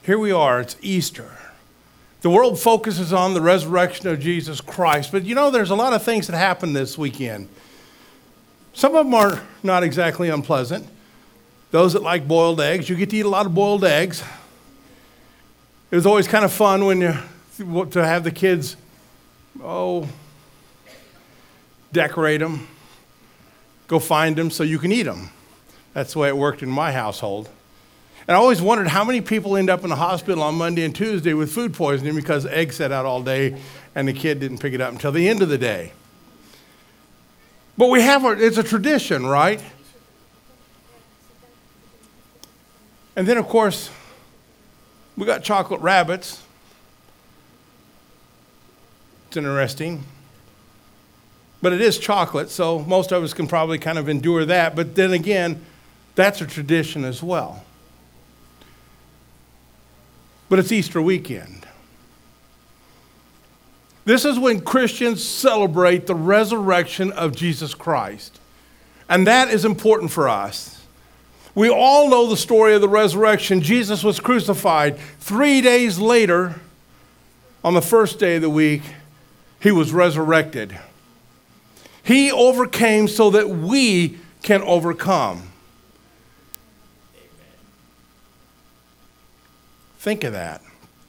Here we are, it's Easter. The world focuses on the resurrection of Jesus Christ, but there's a lot of things that happen this weekend. Some of them are not exactly unpleasant. Those that like boiled eggs, you get to eat a lot of boiled eggs. It was always kind of fun to have the kids, decorate them, go find them so you can eat them. That's the way it worked in my household. And I always wondered how many people end up in the hospital on Monday and Tuesday with food poisoning because eggs sat out all day and the kid didn't pick it up until the end of the day. But it's a tradition, right? And then, of course, we got chocolate rabbits. It's interesting. But it is chocolate, so most of us can probably kind of endure that. But then again, that's a tradition as well. But it's Easter weekend. This is when Christians celebrate the resurrection of Jesus Christ. And that is important for us. We all know the story of the resurrection. Jesus was crucified. 3 days later, on the first day of the week, he was resurrected. He overcame so that we can overcome. Think of that.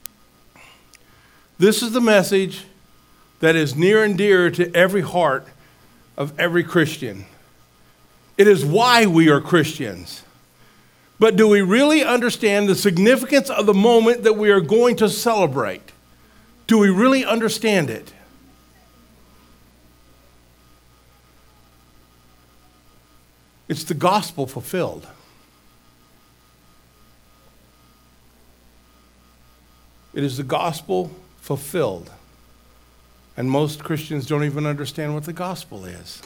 This is the message that is near and dear to every heart of every Christian. It is why we are Christians. But do we really understand the significance of the moment that we are going to celebrate? Do we really understand it? It's the gospel fulfilled. It is the gospel fulfilled. And most Christians don't even understand what the gospel is.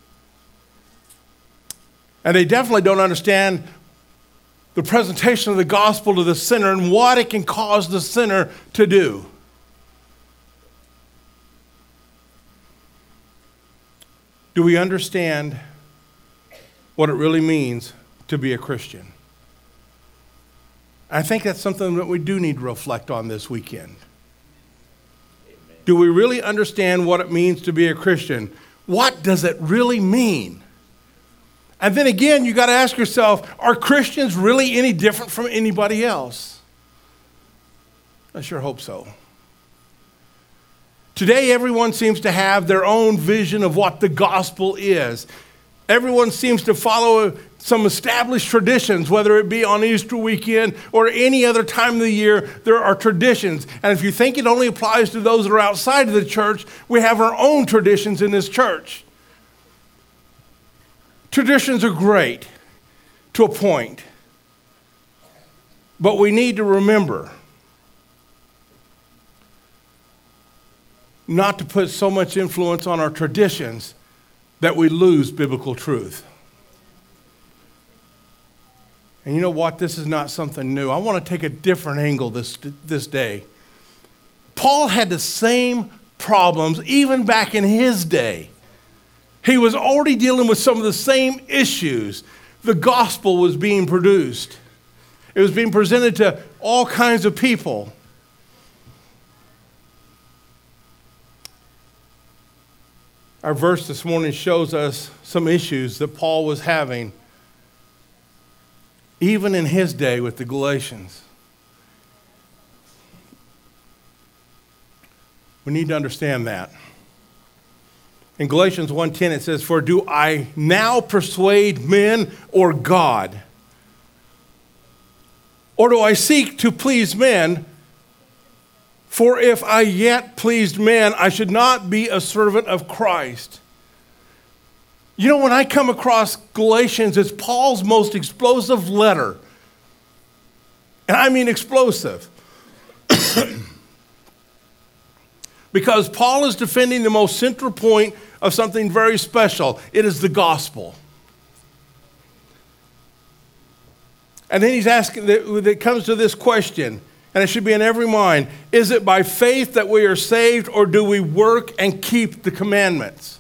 And they definitely don't understand the presentation of the gospel to the sinner and what it can cause the sinner to do. Do we understand what it really means to be a Christian? I think that's something that we do need to reflect on this weekend. Amen. Do we really understand what it means to be a Christian? What does it really mean? And then again, you got to ask yourself, are Christians really any different from anybody else? I sure hope so. Today, everyone seems to have their own vision of what the gospel is. Everyone seems to follow some established traditions, whether it be on Easter weekend or any other time of the year, there are traditions. And if you think it only applies to those that are outside of the church, we have our own traditions in this church. Traditions are great to a point, but we need to remember not to put so much influence on our traditions that we lose biblical truth. And you know what? This is not something new. I want to take a different angle this day. Paul had the same problems even back in his day. He was already dealing with some of the same issues. The gospel was being produced. It was being presented to all kinds of people. Our verse this morning shows us some issues that Paul was having even in his day with the Galatians. We need to understand that. In Galatians 1:10 it says, "For do I now persuade men or God? Or do I seek to please men? For if I yet pleased men, I should not be a servant of Christ." You know, when I come across Galatians, it's Paul's most explosive letter. And I mean explosive. Because Paul is defending the most central point of something very special. It is the gospel. And then he's asking, that comes to this question, and it should be in every mind. Is it by faith that we are saved, or do we work and keep the commandments?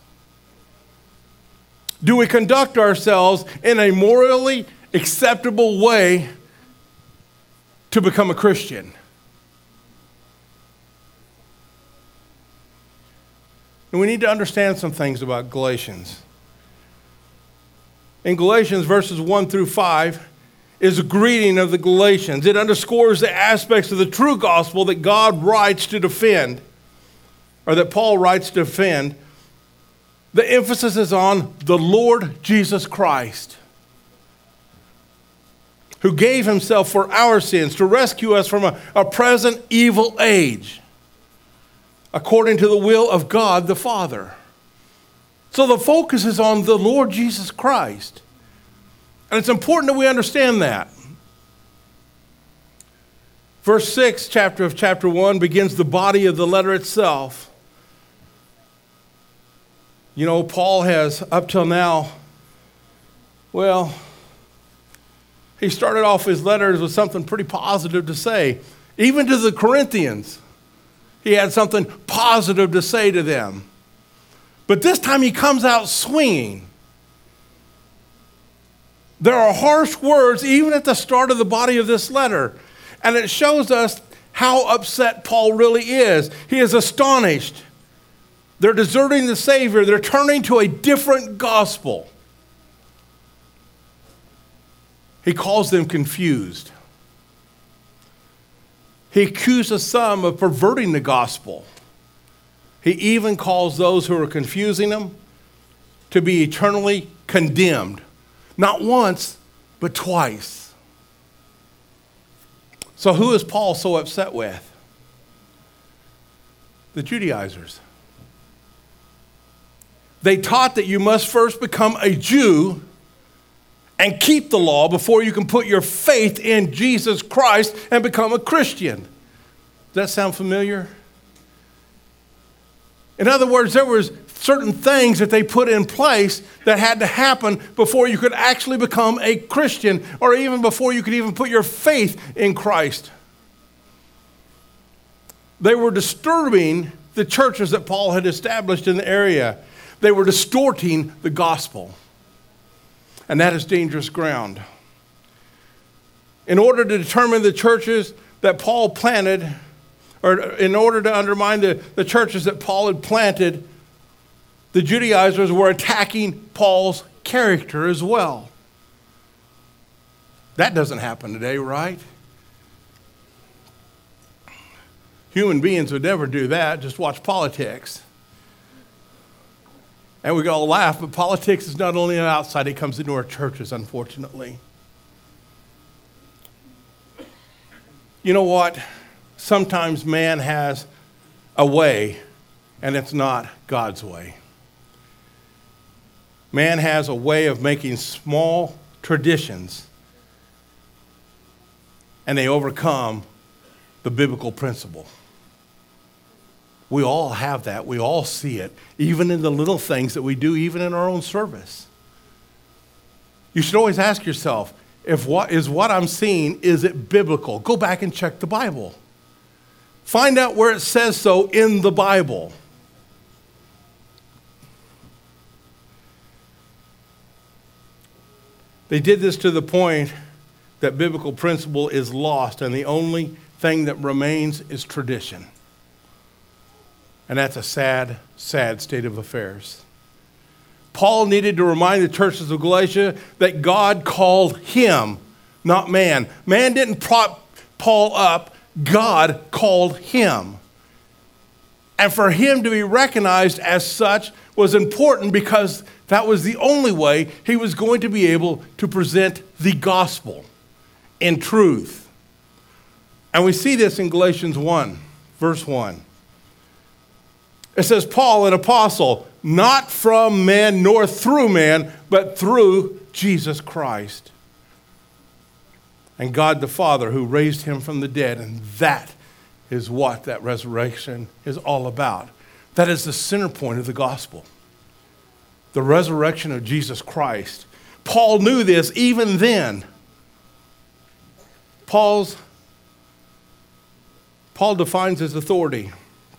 Do we conduct ourselves in a morally acceptable way to become a Christian. And we need to understand some things about Galatians. In Galatians verses 1 through 5 is a greeting of the Galatians. It underscores the aspects of the true gospel that God writes to defend, or that Paul writes to defend. The emphasis is on the Lord Jesus Christ, who gave himself for our sins to rescue us from a present evil age, according to the will of God the Father. So the focus is on the Lord Jesus Christ. And it's important that we understand that. Verse 6, chapter 1, begins the body of the letter itself. You know, Paul has, up till now, well, he started off his letters with something pretty positive to say. Even to the Corinthians, he had something positive to say to them. But this time he comes out swinging. There are harsh words even at the start of the body of this letter. And it shows us how upset Paul really is. He is astonished. They're deserting the Savior. They're turning to a different gospel. He calls them confused. He accuses some of perverting the gospel. He even calls those who are confusing them to be eternally condemned. Not once, but twice. So who is Paul so upset with? The Judaizers. They taught that you must first become a Jew and keep the law before you can put your faith in Jesus Christ and become a Christian. Does that sound familiar? In other words, there was certain things that they put in place that had to happen before you could actually become a Christian, or even before you could even put your faith in Christ. They were disturbing the churches that Paul had established in the area. They were distorting the gospel. And that is dangerous ground. In order to determine the churches that Paul planted, or in order to undermine the churches that Paul had planted, the Judaizers were attacking Paul's character as well. That doesn't happen today, right? Human beings would never do that. Just watch politics. And we all laugh, but politics is not only outside, it comes into our churches, unfortunately. You know what? Sometimes man has a way, and it's not God's way. Man has a way of making small traditions, and they overcome the biblical principle. We all have that. We all see it, even in the little things that we do, even in our own service. You should always ask yourself, if what I'm seeing, is it biblical? Go back and check the Bible. Find out where it says so in the Bible. They did this to the point that biblical principle is lost, and the only thing that remains is tradition. And that's a sad, sad state of affairs. Paul needed to remind the churches of Galatia that God called him, not man. Man didn't prop Paul up. God called him. And for him to be recognized as such was important, because that was the only way he was going to be able to present the gospel in truth. And we see this in Galatians 1, verse 1. It says, Paul, an apostle, not from man nor through man, but through Jesus Christ and God the Father, who raised him from the dead. And that is what that resurrection is all about. That is the center point of the gospel. The resurrection of Jesus Christ. Paul knew this even then. Paul defines his authority.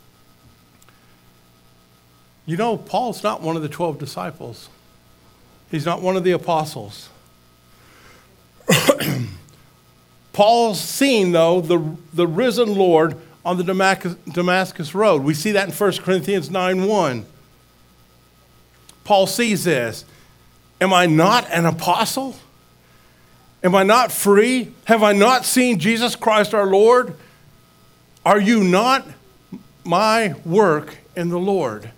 You know, Paul's not one of the 12 disciples. He's not one of the apostles. Paul's seen, though, the risen Lord on the Damascus Road. We see that in 1 Corinthians 9:1. Paul sees this. Am I not an apostle? Am I not free? Have I not seen Jesus Christ our Lord? Are you not my work in the Lord?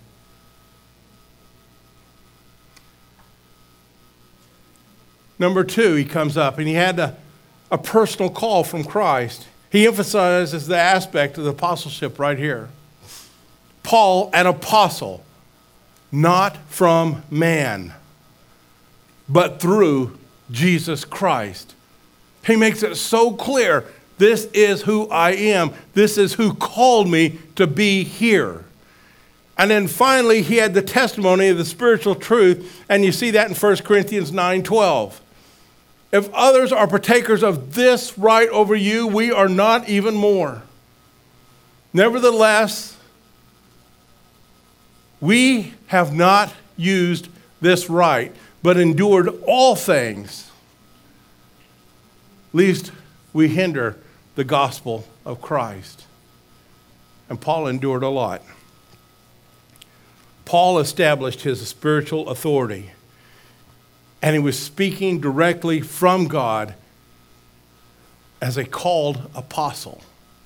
Number 2, he comes up and he had a personal call from Christ. He emphasizes the aspect of the apostleship right here. Paul, an apostle, not from man, but through Jesus Christ. He makes it so clear, this is who I am. This is who called me to be here. And then finally, he had the testimony of the spiritual truth, and you see that in 1 Corinthians 9:12. If others are partakers of this right over you, we are not even more. Nevertheless, we have not used this right, but endured all things, lest we hinder the gospel of Christ. And Paul endured a lot. Paul established his spiritual authority, and he was speaking directly from God as a called apostle.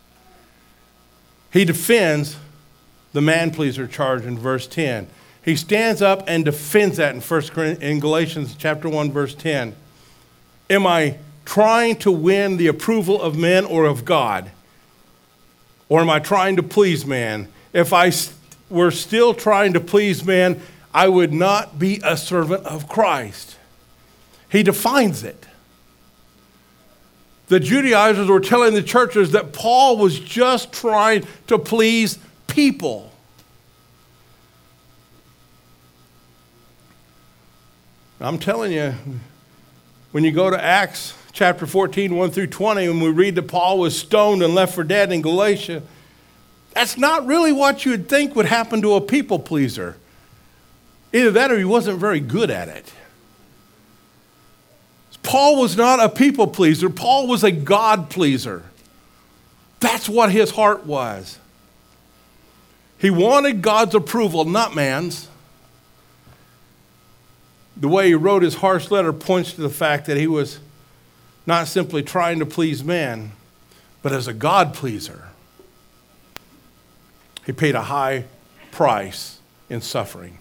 He defends the man-pleaser charge in verse 10. He stands up and defends that in Galatians chapter 1, verse 10. Am I trying to win the approval of men or of God? Or am I trying to please man? If I were still trying to please man, I would not be a servant of Christ. He defines it. The Judaizers were telling the churches that Paul was just trying to please people. I'm telling you, when you go to Acts chapter 14, 1 through 20, when we read that Paul was stoned and left for dead in Galatia, that's not really what you would think would happen to a people pleaser. Either that or he wasn't very good at it. Paul was not a people pleaser. Paul was a God pleaser. That's what his heart was. He wanted God's approval, not man's. The way he wrote his harsh letter points to the fact that he was not simply trying to please man, but as a God pleaser. He paid a high price in suffering.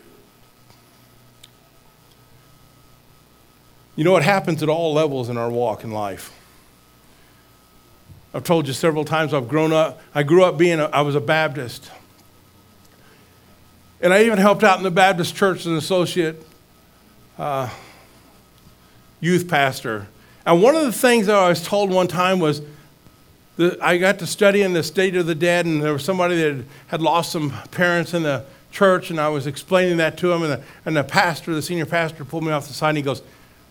You know what happens at all levels in our walk in life? I've told you several times I grew up I was a Baptist. And I even helped out in the Baptist church as an associate youth pastor. And one of the things that I was told one time was that I got to study in the state of the dead, and there was somebody that had lost some parents in the church, and I was explaining that to him, and the senior pastor pulled me off the side, and he goes,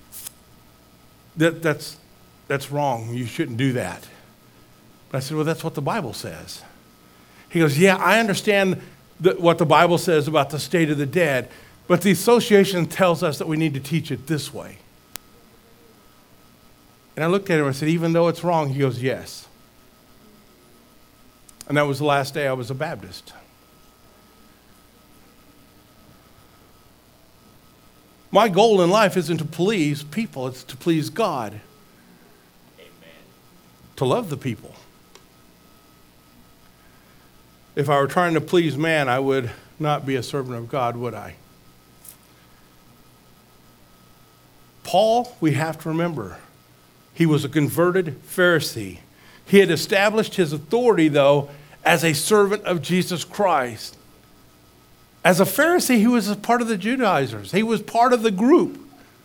That's wrong. You shouldn't do that. But I said, well, that's what the Bible says. He goes, yeah, I understand what the Bible says about the state of the dead, but the association tells us that we need to teach it this way. And I looked at him and I said, even though it's wrong? He goes, yes. And that was the last day I was a Baptist. My goal in life isn't to please people, it's to please God. Amen. To love the people. If I were trying to please man, I would not be a servant of God, would I? Paul, we have to remember, he was a converted Pharisee. He had established his authority, though, as a servant of Jesus Christ. As a Pharisee, he was a part of the Judaizers. He was part of the group.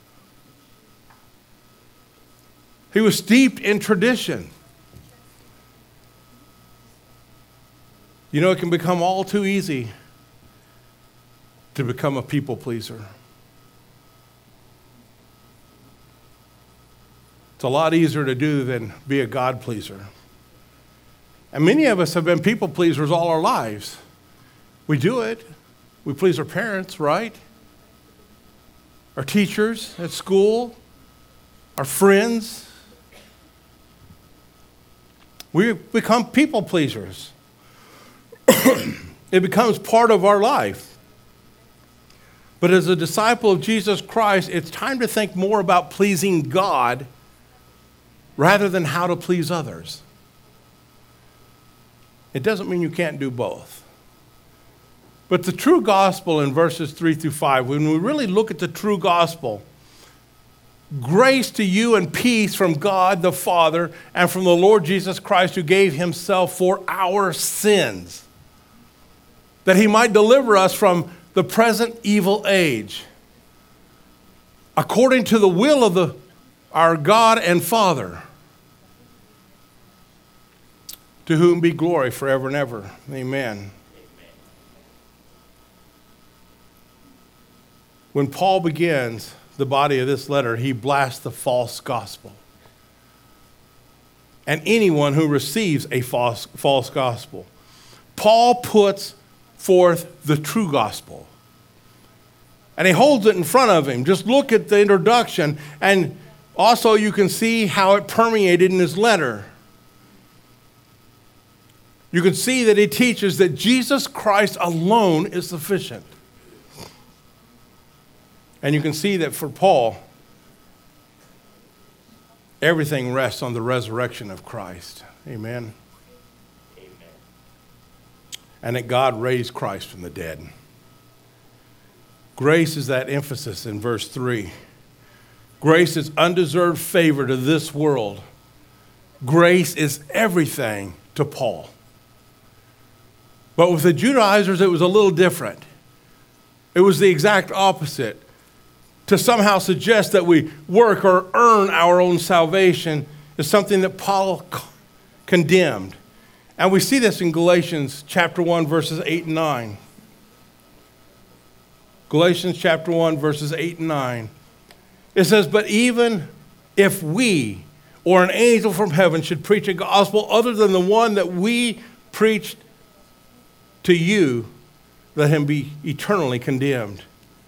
He was steeped in tradition. You know, it can become all too easy to become a people pleaser. It's a lot easier to do than be a God pleaser. And many of us have been people pleasers all our lives. We do it. We please our parents, right? Our teachers at school, our friends. We become people pleasers. It becomes part of our life. But as a disciple of Jesus Christ, it's time to think more about pleasing God rather than how to please others. It doesn't mean you can't do both. But the true gospel in verses 3 through 5, when we really look at the true gospel, grace to you and peace from God the Father and from the Lord Jesus Christ, who gave himself for our sins, that he might deliver us from the present evil age, according to the will of our God and Father, to whom be glory forever and ever. Amen. When Paul begins the body of this letter, he blasts the false gospel. And anyone who receives a false gospel. Paul puts forth the true gospel. And he holds it in front of him. Just look at the introduction, and also you can see how it permeated in his letter. You can see that he teaches that Jesus Christ alone is sufficient. And you can see that for Paul, everything rests on the resurrection of Christ. Amen. Amen. And that God raised Christ from the dead. Grace is that emphasis in verse 3. Grace is undeserved favor to this world. Grace is everything to Paul. But with the Judaizers, it was a little different. It was the exact opposite. To somehow suggest that we work or earn our own salvation is something that Paul condemned. And we see this in Galatians chapter 1, verses 8 and 9. Galatians chapter 1, verses 8 and 9. It says, but even if we or an angel from heaven should preach a gospel other than the one that we preached to you, let him be eternally condemned.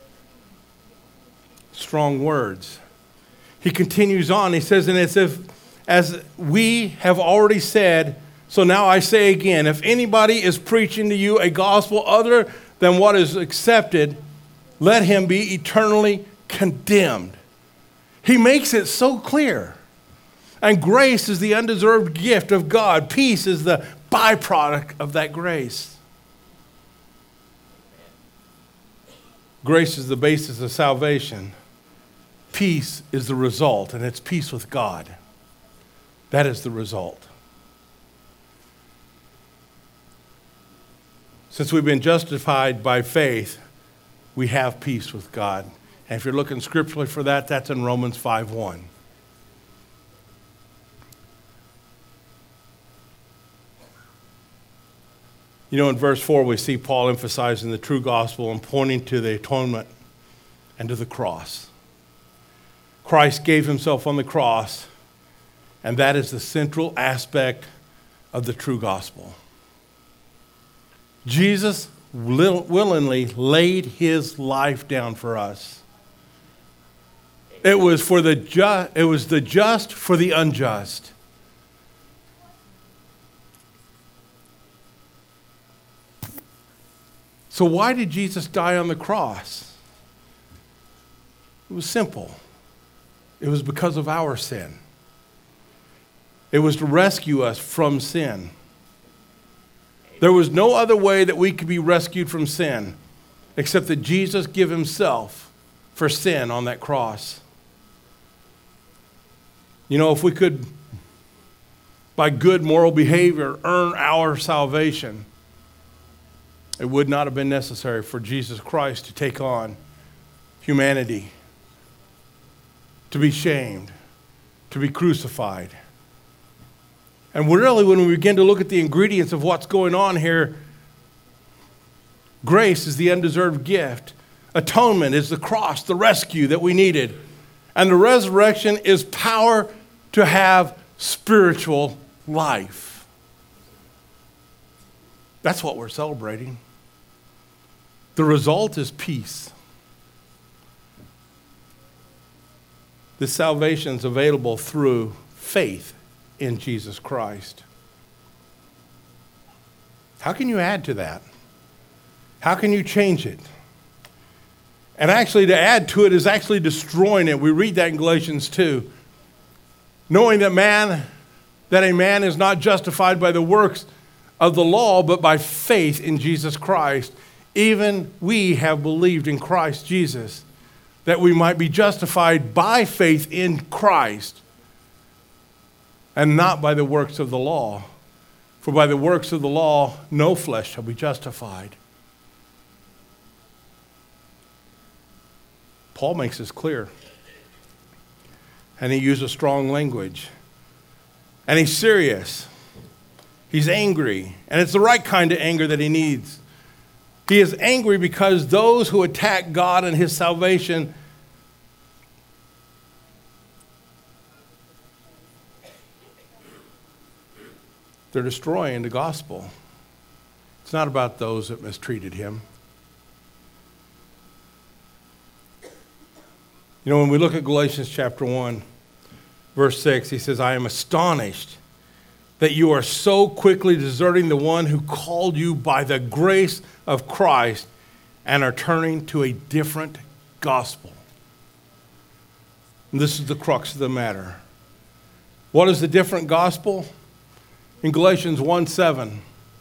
Strong words. He continues on. He says, and as we have already said, so now I say again, if anybody is preaching to you a gospel other than what is accepted, let him be eternally condemned. He makes it so clear. And grace is the undeserved gift of God. Peace is the byproduct of that grace. Grace is the basis of salvation. Peace is the result, and it's peace with God. That is the result. Since we've been justified by faith, we have peace with God. And if you're looking scripturally for that, that's in Romans 5:1. You know, in verse 4, we see Paul emphasizing the true gospel and pointing to the atonement and to the cross. Christ gave himself on the cross, and that is the central aspect of the true gospel. Jesus willingly laid his life down for us. It was the just for the unjust. So why did Jesus die on the cross? It was simple. It was because of our sin. It was to rescue us from sin. There was no other way that we could be rescued from sin except that Jesus gave himself for sin on that cross. You know, if we could, by good moral behavior, earn our salvation, it would not have been necessary for Jesus Christ to take on humanity, to be shamed, to be crucified. And really, when we begin to look at the ingredients of what's going on here, grace is the undeserved gift. Atonement is the cross, the rescue that we needed. And the resurrection is power to have spiritual life. That's what we're celebrating. The result is peace. This salvation is available through faith in Jesus Christ. How can you add to that? How can you change it? And actually, to add to it is actually destroying it. We read that in Galatians 2. Knowing that a man is not justified by the works of the law, but by faith in Jesus Christ. Even we have believed in Christ Jesus, that we might be justified by faith in Christ, and not by the works of the law. For by the works of the law, no flesh shall be justified. Paul makes this clear. And he uses strong language. And he's serious. He's angry. And it's the right kind of anger that he needs. He is angry because those who attack God and his salvation they're destroying the gospel. It's not about those that mistreated him. You know, when we look at Galatians chapter 1, verse 6, he says, I am astonished that you are so quickly deserting the one who called you by the grace of Christ and are turning to a different gospel. And this is the crux of the matter. What is the different gospel? In Galatians 1:7,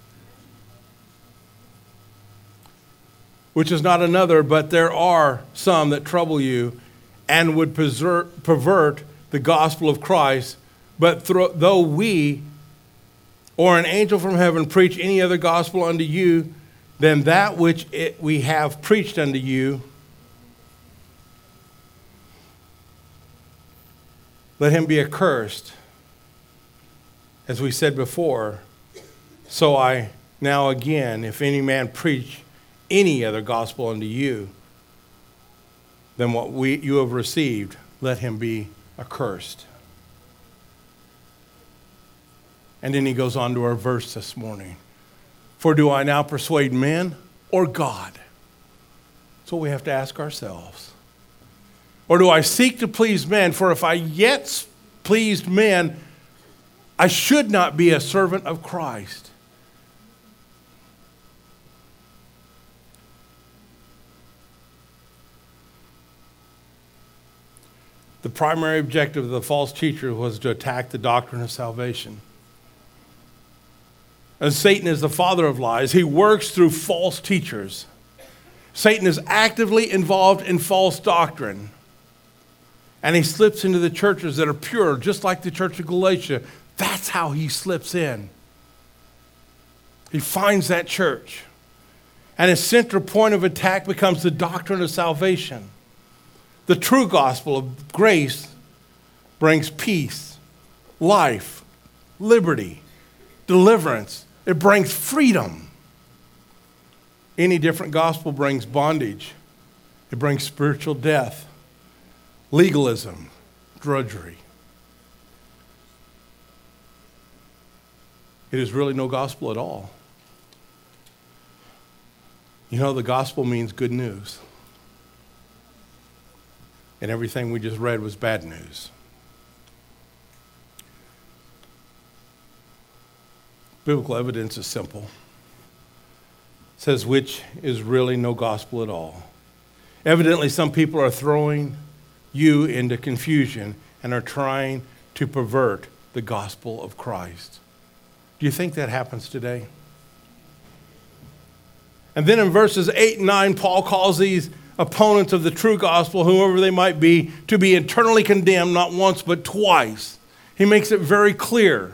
which is not another, but there are some that trouble you and would pervert the gospel of Christ, but though we or an angel from heaven preach any other gospel unto you than that which we have preached unto you, let him be accursed. As we said before, so I now again, if any man preach any other gospel unto you than what you have received, let him be accursed. And then he goes on to our verse this morning. For do I now persuade men or God? That's what we have to ask ourselves. Or do I seek to please men? For if I yet pleased men, I should not be a servant of Christ. The primary objective of the false teacher was to attack the doctrine of salvation. And Satan is the father of lies. He works through false teachers. Satan is actively involved in false doctrine. And he slips into the churches that are pure, just like the church of Galatia. That's how he slips in. He finds that church. And his central point of attack becomes the doctrine of salvation. The true gospel of grace brings peace, life, liberty, deliverance. It brings freedom. Any different gospel brings bondage. It brings spiritual death, legalism, drudgery. It is really no gospel at all. You know, the gospel means good news. And everything we just read was bad news. Biblical evidence is simple. It says, which is really no gospel at all. Evidently, some people are throwing you into confusion and are trying to pervert the gospel of Christ. Do you think that happens today? And then in verses 8 and 9, Paul calls these opponents of the true gospel, whoever they might be, to be eternally condemned, not once but twice. He makes it very clear.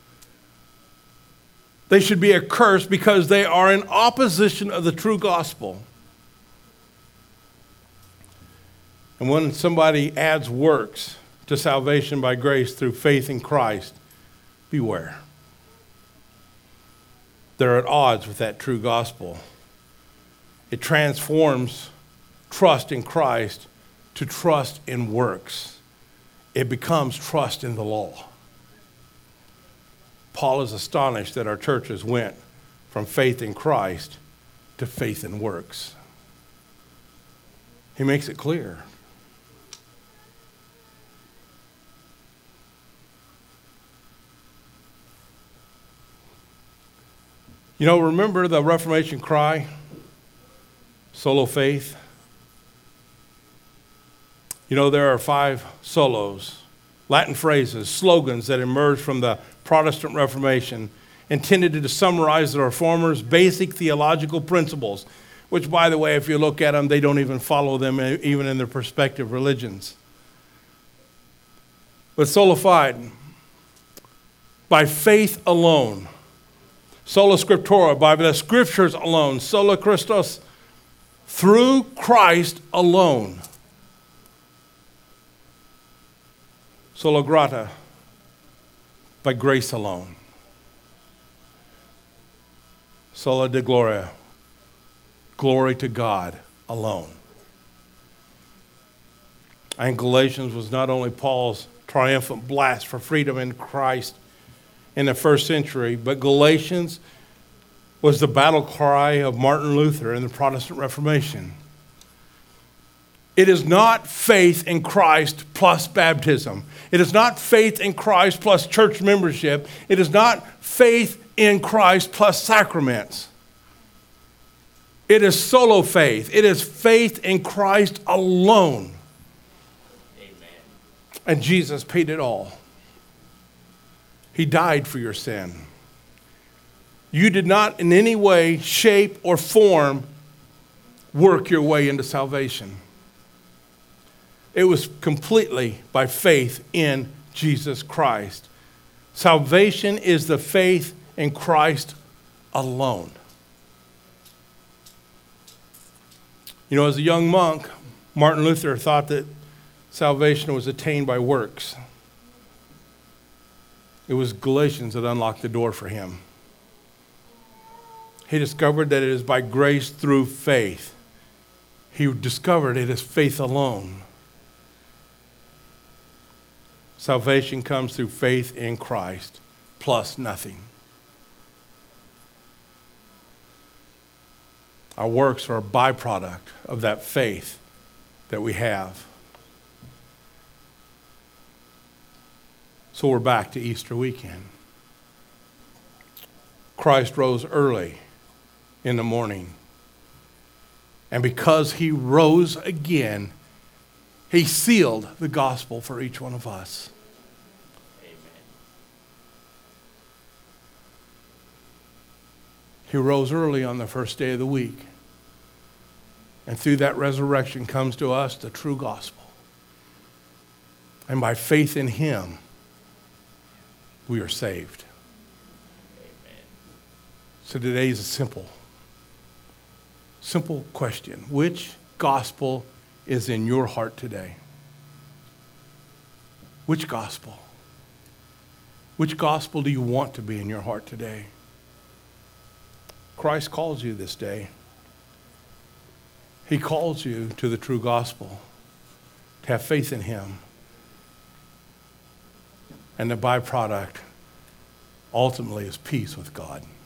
They should be accursed because they are in opposition of the true gospel. And when somebody adds works to salvation by grace through faith in Christ, beware. They're at odds with that true gospel. It transforms trust in Christ to trust in works. It becomes trust in the law. Paul is astonished that our churches went from faith in Christ to faith in works. He makes it clear. You know, remember the Reformation cry? Solo faith. You know, there are 5 solos, Latin phrases, slogans that emerged from the Protestant Reformation, intended to summarize the Reformers' basic theological principles, which, by the way, if you look at them, they don't even follow them even in their prospective religions. But sola fide, by faith alone. Sola scriptura, by the scriptures alone. Sola Christus, through Christ alone. Sola grata, by grace alone. Sola de gloria, glory to God alone. And Galatians was not only Paul's triumphant blast for freedom in Christ in the first century, but Galatians was the battle cry of Martin Luther in the Protestant Reformation. It is not faith in Christ plus baptism. It is not faith in Christ plus church membership. It is not faith in Christ plus sacraments. It is solo faith. It is faith in Christ alone. Amen. And Jesus paid it all. He died for your sin. You did not in any way, shape, or form work your way into salvation. It was completely by faith in Jesus Christ. Salvation is the faith in Christ alone. You know, as a young monk, Martin Luther thought that salvation was attained by works. It was Galatians that unlocked the door for him. He discovered that it is by grace through faith. He discovered it is faith alone. Salvation comes through faith in Christ, plus nothing. Our works are a byproduct of that faith that we have. So we're back to Easter weekend. Christ rose early in the morning. And because he rose again, he sealed the gospel for each one of us. Amen. He rose early on the first day of the week. And through that resurrection comes to us the true gospel. And by faith in him, we are saved. Amen. So today's a simple question. Which gospel is in your heart today? Which gospel? Which gospel do you want to be in your heart today? Christ calls you this day. He calls you to the true gospel, to have faith in him. And the byproduct ultimately is peace with God.